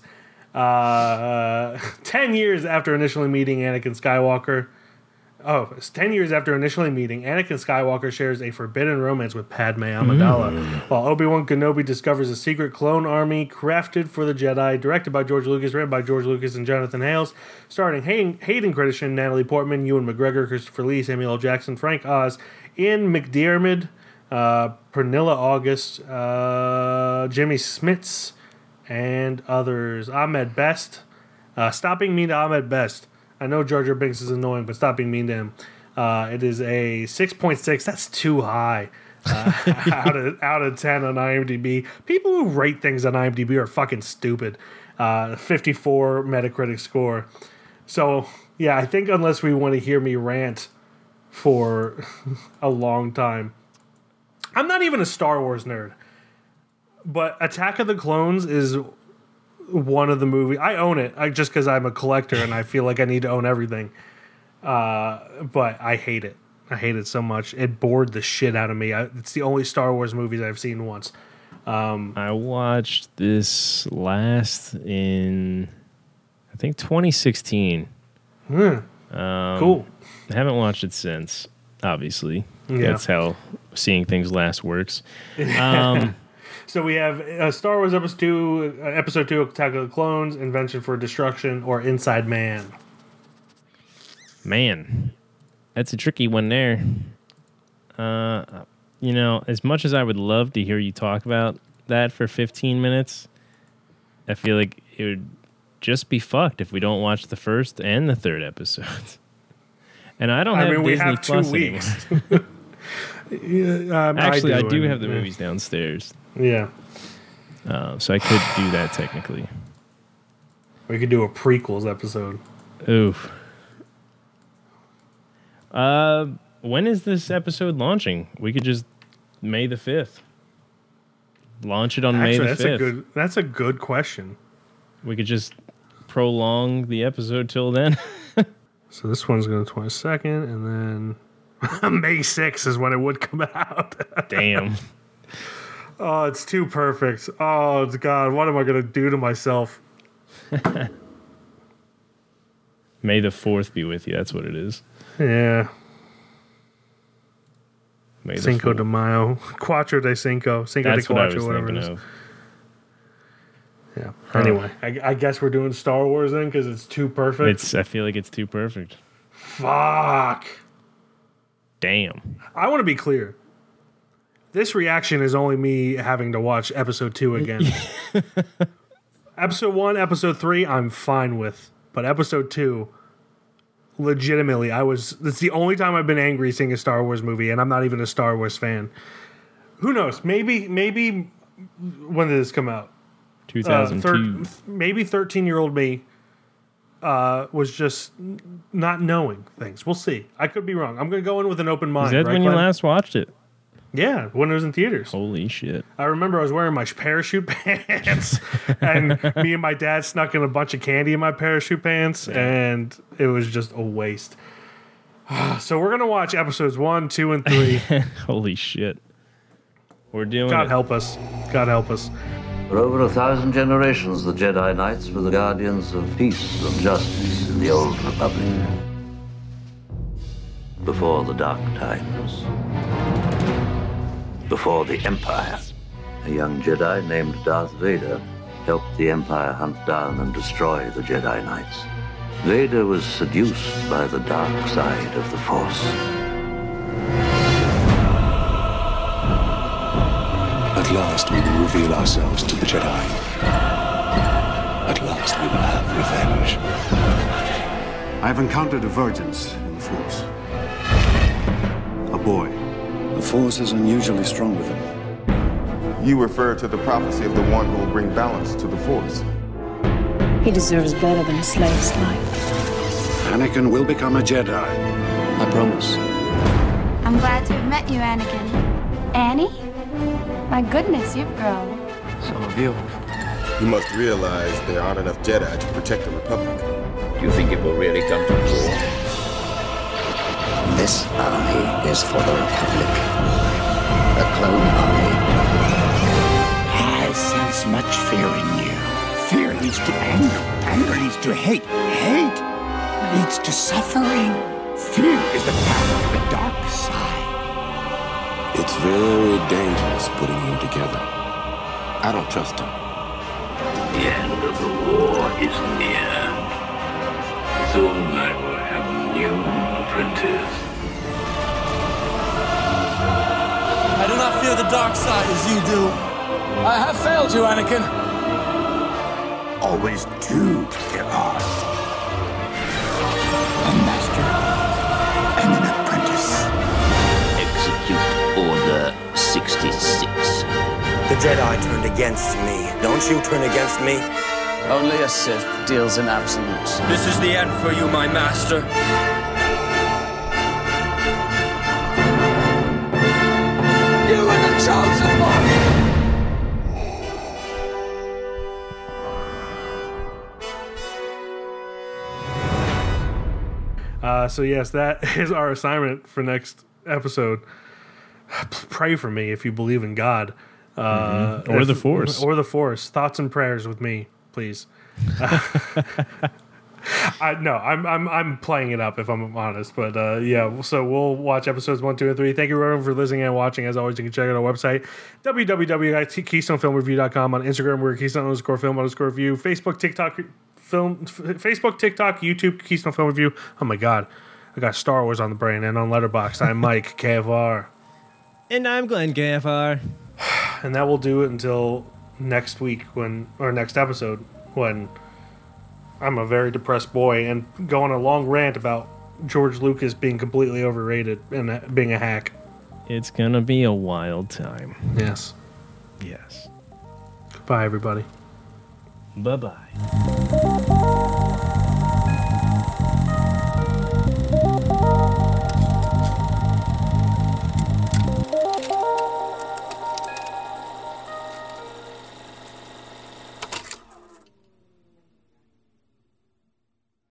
Uh, ten years after initially meeting Anakin Skywalker. Oh, it's ten years after initially meeting, Anakin Skywalker shares a forbidden romance with Padme Amidala, while Obi-Wan Kenobi discovers a secret clone army crafted for the Jedi, directed by George Lucas, written by George Lucas and Jonathan Hales, starring Hayden, Hayden Christensen, Natalie Portman, Ewan McGregor, Christopher Lee, Samuel L. Jackson, Frank Oz, Ian McDiarmid, uh, Pernilla August, uh, Jimmy Smits, and others. Ahmed Best. Uh, stop being mean to Ahmed Best. I know Jar Jar Binks is annoying, but stop being mean to him. Uh, it is a six point six. That's too high. Uh, out of out of ten on IMDb. People who rate things on IMDb are fucking stupid. Uh, fifty-four Metacritic score. So yeah, I think unless we want to hear me rant for a long time, I'm not even a Star Wars nerd. But Attack of the Clones is one of the movies. I own it I, just because I'm a collector and I feel like I need to own everything. Uh, but I hate it. I hate it so much. It bored the shit out of me. I, it's the only Star Wars movies I've seen once. Um, I watched this last in, I think, twenty sixteen. hmm, Um, cool. I haven't watched it since, obviously. Yeah. That's how seeing things last works. Um, So we have uh, Star Wars Episode two, uh, Episode two, Attack of the Clones, Invention for Destruction, or Inside Man. Man, that's a tricky one there. Uh, you know, as much as I would love to hear you talk about that for fifteen minutes, I feel like it would just be fucked if we don't watch the first and the third episodes. And I don't have I mean, we Disney have two Plus weeks. yeah, um, Actually, I do, I do have the yeah. movies downstairs. Yeah. Uh, so I could do that technically. We could do a prequels episode. Oof. Uh, when is this episode launching? We could just May the fifth. Launch it on Actually, May the that's fifth. A good, that's a good question. We could just prolong the episode till then. So this one's going to twenty-second, and then May sixth is when it would come out. Damn. Oh, it's too perfect. Oh, God, what am I going to do to myself? May the fourth be with you. That's what it is. Yeah. May Cinco de Mayo. Cuatro de Cinco. Cinco That's de what I Cuatro, was whatever thinking it is. of. Yeah. Huh. Anyway, I, I guess we're doing Star Wars then because it's too perfect. It's. I feel like it's too perfect. Fuck. Damn. I want to be clear. This reaction is only me having to watch episode two again. Episode one, episode three, I'm fine with. But episode two, legitimately, I was. It's the only time I've been angry seeing a Star Wars movie, and I'm not even a Star Wars fan. Who knows? Maybe, maybe. When did this come out? two thousand two. Uh, thir- maybe thirteen-year-old me uh, was just not knowing things. We'll see. I could be wrong. I'm going to go in with an open mind. Is that right, when you Glenn? last watched it? Yeah, when it was in theaters. Holy shit. I remember I was wearing my parachute pants, and me and my dad snuck in a bunch of candy in my parachute pants, Yeah. and it was just a waste. So we're going to watch episodes one, two, and three. Holy shit. We're doing God it. help us. God help us. For over a thousand generations, the Jedi Knights were the guardians of peace and justice in the Old Republic. Before the Dark Times. Before the Empire. A young Jedi named Darth Vader helped the Empire hunt down and destroy the Jedi Knights. Vader was seduced by the dark side of the Force. At last we will reveal ourselves to the Jedi. At last we will have revenge. I've encountered a divergence in the Force. A boy. The Force is unusually strong with him. You refer to the prophecy of the one who will bring balance to the Force. He deserves better than a slave's life. Anakin will become a Jedi. I promise. I'm glad to have met you, Anakin. Annie? My goodness, you've grown. So have you. You must realize there aren't enough Jedi to protect the Republic. Do you think it will really come to war? This army is for the Republic. A clone army I sense much fear in you. Fear leads to anger. Anger leads to hate. Hate leads to suffering. Fear is the path to the dark side. It's very dangerous putting them together. I don't trust him. The end of the war is near. Soon I will have a new apprentice. I do not fear the dark side as you do. I have failed you, Anakin. Always two there are. A master and an apprentice. Execute Order sixty-six. The Jedi turned against me. Don't you turn against me? Only a Sith deals in absolutes. This is the end for you, my master. You are the chosen one! Uh, so yes, that is our assignment for next episode. Pray for me if you believe in God, uh, mm-hmm. or if, the Force, or the Force. Thoughts and prayers with me, please. Uh, I no, I'm I'm I'm playing it up if I'm honest, but uh, yeah. So we'll watch episodes one, two, and three. Thank you everyone for listening and watching. As always, you can check out our website w w w dot keystone film review dot com. On Instagram, we're Keystone underscore Film underscore Review. Facebook, TikTok, Film, Facebook, TikTok, YouTube, Keystone Film Review. Oh my God, We got Star Wars on the brain, and on Letterboxd, I'm Mike K F R. And I'm Glenn K F R. And that will do it until next week when, or next episode, when I'm a very depressed boy and go on a long rant about George Lucas being completely overrated and being a hack. It's gonna be a wild time. Yes. Yes. Goodbye, everybody. Bye-bye.